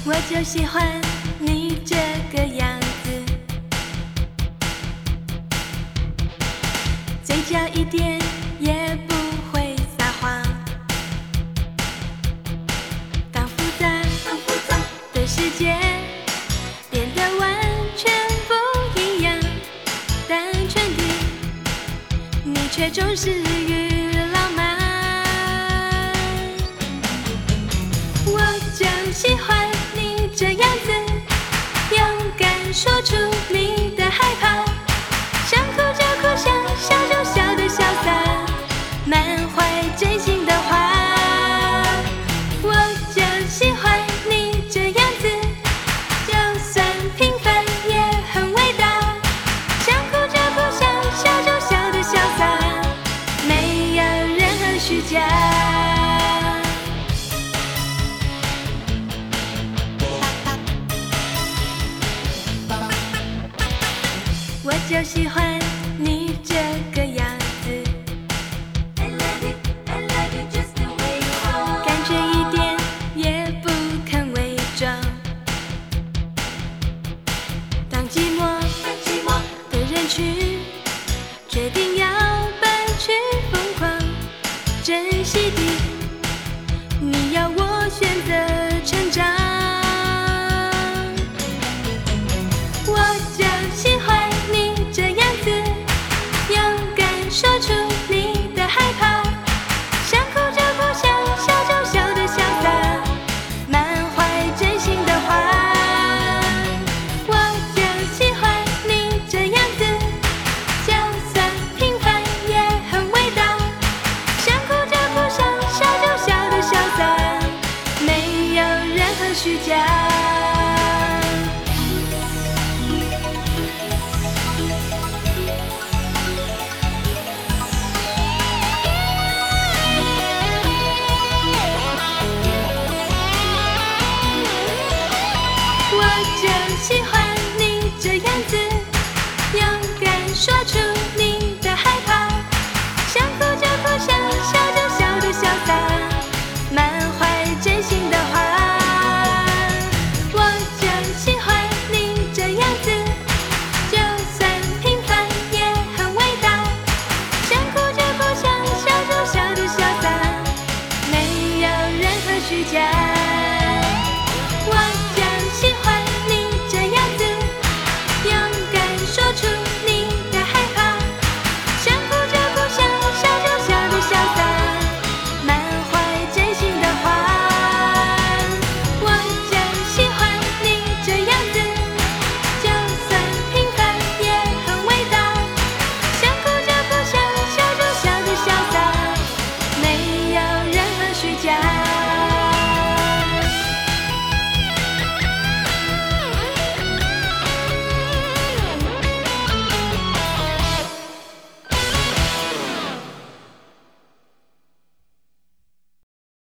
我就喜欢你这个样子，嘴角一点也不会撒谎。当复杂的世界变得完全不一样，单纯的你却重视于浪漫。我就喜欢你这样子，勇敢说出你的害怕，想哭就哭，想笑就笑的潇洒，满怀真心的话。我就喜欢你这样子，就算平凡也很伟大，想哭就哭，想笑就笑的潇洒，没有任何虚假。我就喜欢你这个样子，感觉一点也不肯伪装。当寂寞的人群决定要搬去疯狂，珍惜的你要我选择成长。我就喜欢你这样子，勇敢说出你的害怕，想哭就哭，想笑就笑的潇洒，满怀真心的话。我就喜欢你这样子，就算平凡也很伟大，想哭就哭，想笑就笑的潇洒，没有任何虚假。